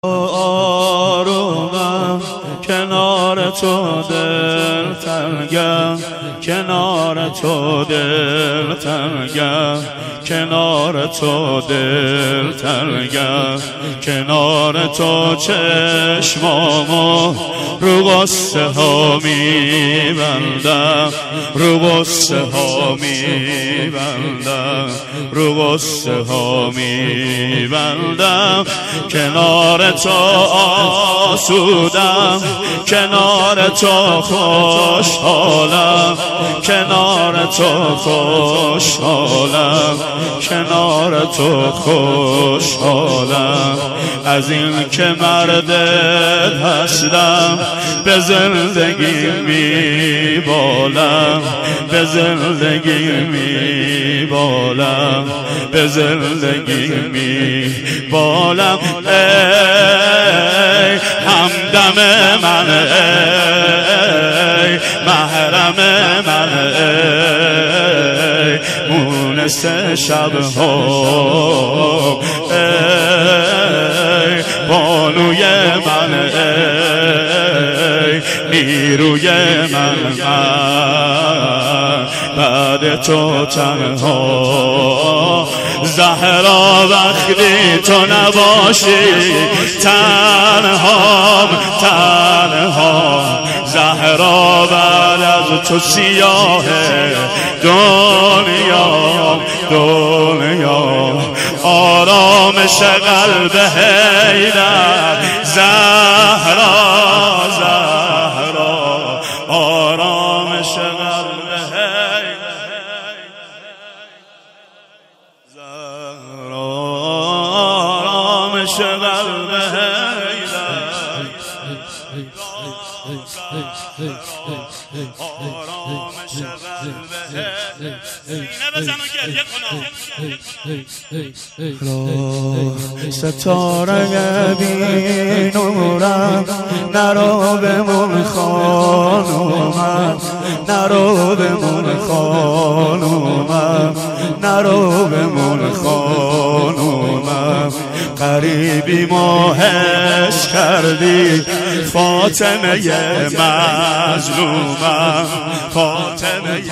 آرومم کنار تو دلتنگم، کنار تو دلتنگم، کنار تو دلتنگم، کنار تو چشمامو رو غصه ها میبندم، رو غصه ها میبندم، رو غصه ها میبندم. کنار تو آسودم، کنار تو خوشحالم، کنار تو خوشحالم، کنار تو خوشحالم. از این که مرد هستم به زندگی میبالم، به زندگی میبالم، به زندگی میبالم. ای همدم من، ای محرم من، ای مونس شبها، ای بانوی من، ای نیروی من بعد تو تنها. زهرا وقتی تو نباشی تنها، تنها. زهرا بعد از تو سیاه دنیا، دنیا. آرامش قلب حیدر، زهرا، زهرا. آرامش قلب حیدر، زهرا. آرامش قلب حیدر، آرامش قلب حیدر. سینه بزن و گریه کن. ستاره بی نورم، نرو بمون خانومم، نرو بمون خانومم، نرو بمون خانومم. غریبی ما حس کردی فاطمه مظلومم، فاطمه،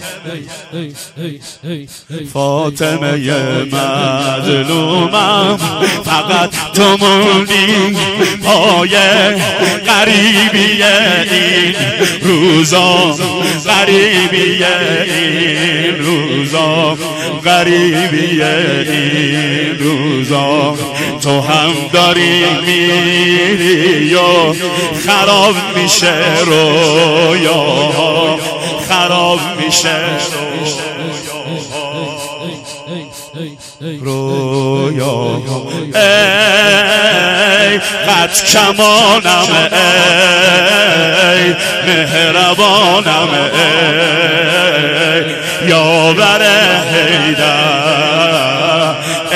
فاطمه مظلومم. فقط تو موندی پای غریبی این روزا، غریبی این روزا، غریبی این روزا. تو هم داری میری و خراب میشه رویا، خراب میشه رویا. ای قد کمانم، ای مهربانم، ای یاور حیدر،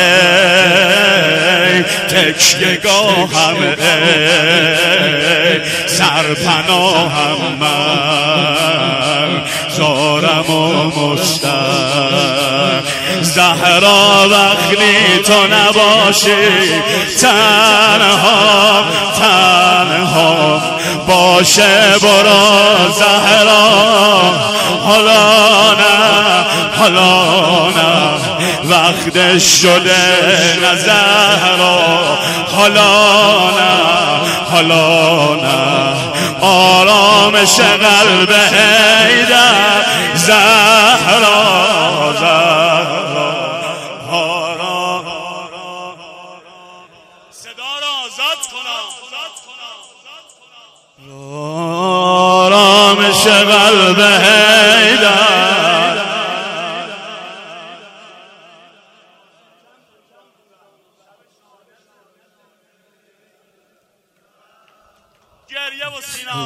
ای تکیه گاهم، ای سرپناهم. من زارم و مشتاق. زهرا وقتی تو نباشی تنها، تنها. باشه برو زهرا، حالا نه، حالا نه. وقت شده نه زهرا، حالا نه، حالا نه. آرامش قلب حیدر، زهرا، زهرا. صدا را آزاد کنم. آرامش قلب حیدر. گریه و سینا.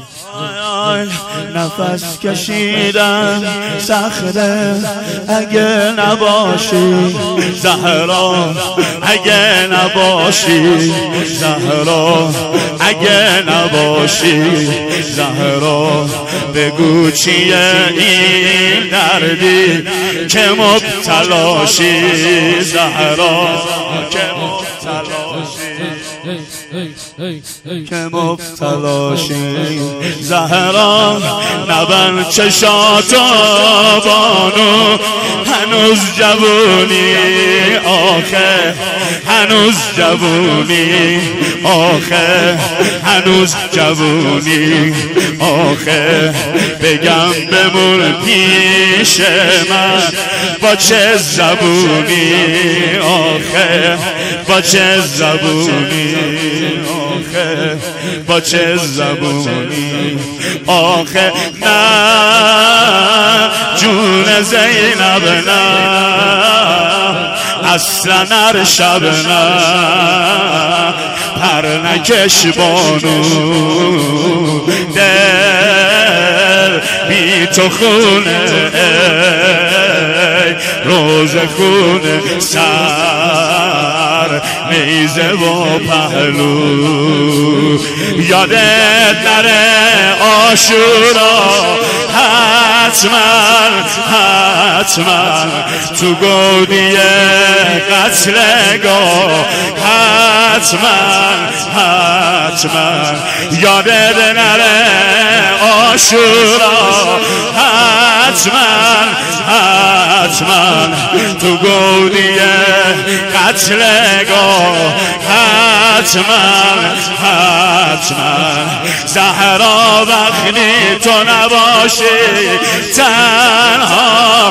نفس کشیدن سخته اگه نباشی زهرا، اگه نباشی زهرا، اگه نباشی زهرا. بگو چیه این دردی که مبتلاشی زهرا، که مبتلاشی که مبتلاشی زهرا نبن چشاتو بانو هنوز جوونی آخه هنوز جوونی آخه هنوز جوونی آخه بگم بمون پیش من با چه زبونی آخه با چه زبونی آخه با چه زبونی آخه نه جون زینب نه اصلا نرشب نه پر نکش بانو دل بی تو خونه روز خونه سر نیزه و پهلو یادت نره عاشورا حتما تو گودی قتلگاه حتما یادت نره عاشورا حتما تو گودی قتلگاه حتما زهرا وقتی تو نباشی تنها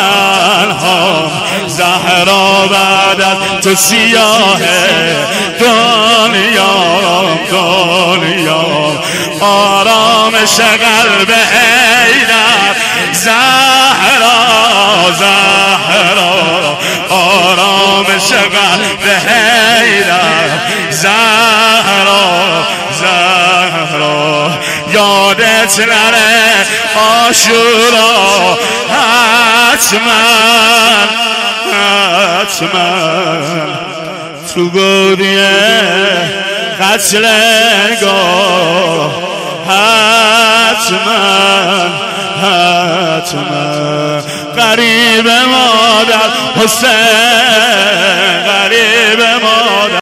زهرا بعد از تو سیاه دنیا آرامش قلب حیدر زهرا آرامش قلب حیدر زهرا یادت نره عاشورا حتما تو گودیه قتلگاه حتما غریب مادر حسین غریب مادر